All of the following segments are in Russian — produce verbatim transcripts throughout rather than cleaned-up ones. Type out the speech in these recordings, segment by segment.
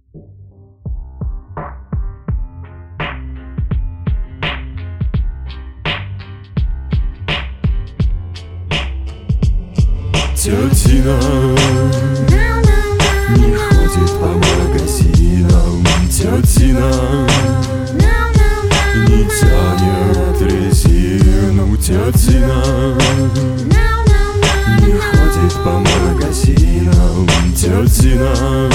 Тетина не ходит по магазинам, тетина не тянет резину, тетина не ходит по магазинам, тетина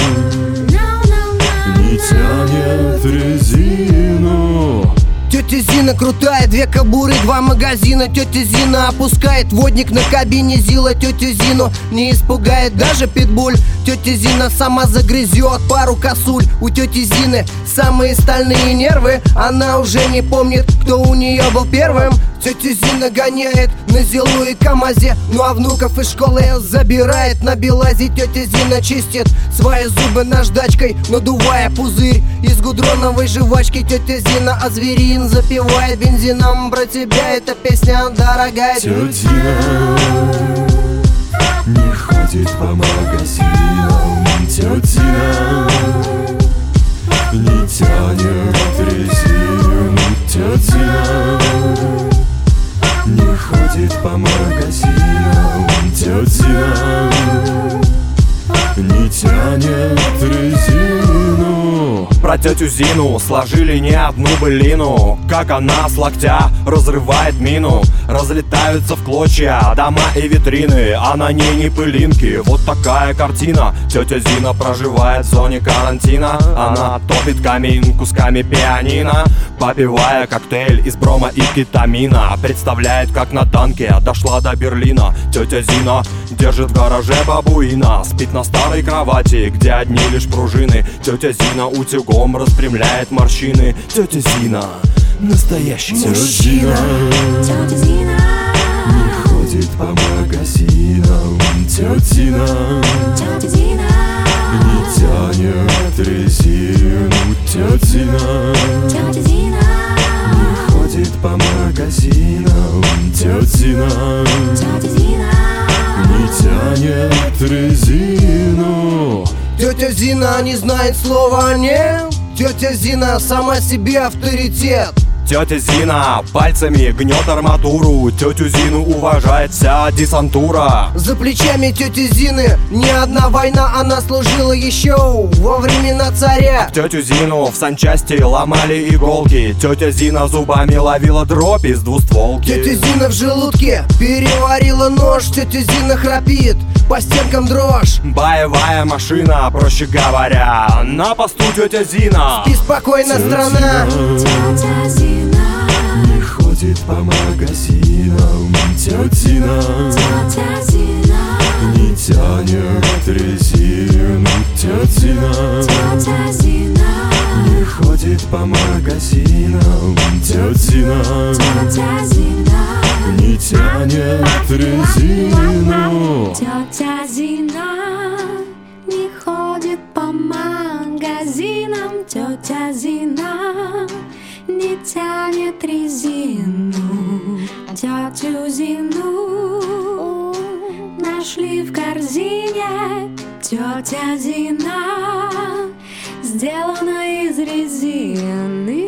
не тянет резину. Тетя Зина крутая, две кобуры, два магазина. Тетя Зина опускает водник на кабине Зила. Тетя Зину не испугает даже питбуль. Тетя Зина сама загрызет пару косуль. У тети Зины самые стальные нервы. Она уже не помнит, кто у нее был первым. Тетя Зина гоняет на Зилу и КамАЗе, ну а внуков из школы забирает на Белазе. Тетя Зина чистит свои зубы наждачкой, надувая пузырь из гудроновой жвачки. Тетя Зина а зверин запивает бензином. Про тебя эта песня дорогая. Тетя Зина не ходит по магазинам, тетя Зина не тянет резину, тетя Зина не ходит по магазинам, тетя Зина не тянет резину. Про тетю Зину сложили не одну былину, как она с локтя разрывает мину. Разлетаются в клочья дома и витрины, а на ней не пылинки. Вот такая картина. Тетя Зина проживает в зоне карантина. Она топит камин кусками пианино, попивая коктейль из брома и кетамина. Представляет, как на танке дошла до Берлина. Тетя Зина держит в гараже бабуина, спит на старой кровати, где одни лишь пружины. Тетя Зина утюгом распрямляет морщины. Тетя Зина настоящий мужчина. Тетя Зина не ходит по магазинам, тетя Зина не тянет резину, тетя Зина не ходит по магазинам, тетя Зина не тянет резину. Тетя Зина не знает слова «нет». Тетя Зина сама себе авторитет. Тетя Зина пальцами гнет арматуру. Тетю Зину уважает вся десантура. За плечами тети Зины не одна война, она служила еще во времена царя. Тетю Зину в санчасти ломали иголки. Тетя Зина зубами ловила дробь из двустволки. Тетя Зина в желудке переварила нож. Тетя Зина храпит, по стенкам дрожь. Боевая машина, проще говоря. На посту тетя Зина. Спи спокойно, страна. Тетя Зина не ходит по магазинам, тетя Зина не тянет резину, тетя Зина не ходит по магазинам, тетя Зина не тянет резину. Тетя Зина не ходит по магазинам, тетя Зина не тянет резину. Тетю Зину нашли в корзине. Тетя Зина сделана из резины.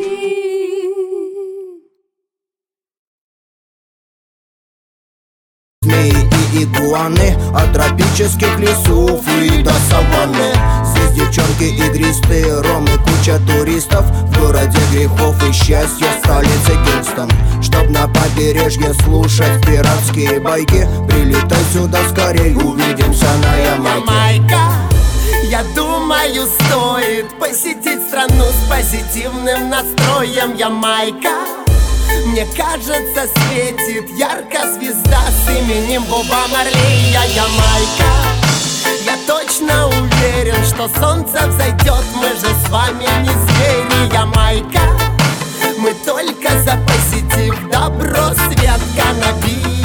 Змеи и игуаны от тропических лесов и до саванны. Здесь девчонки игристые, ром и куча туристов. В городе грехов и счастья, столице Кингстон. Чтоб на побережье слушать пиратские байки, прилетай сюда скорей, увидимся на Ямайке. Ямайка, я думаю, стоит посетить страну с позитивным настроем. Ямайка, мне кажется, светит ярко звезда с именем Боба Марли. Я Ямайка, я точно уверен, что солнце взойдет. Мы же с вами не звери. Ямайка, мы только за позитив, добро, свет, каннабис.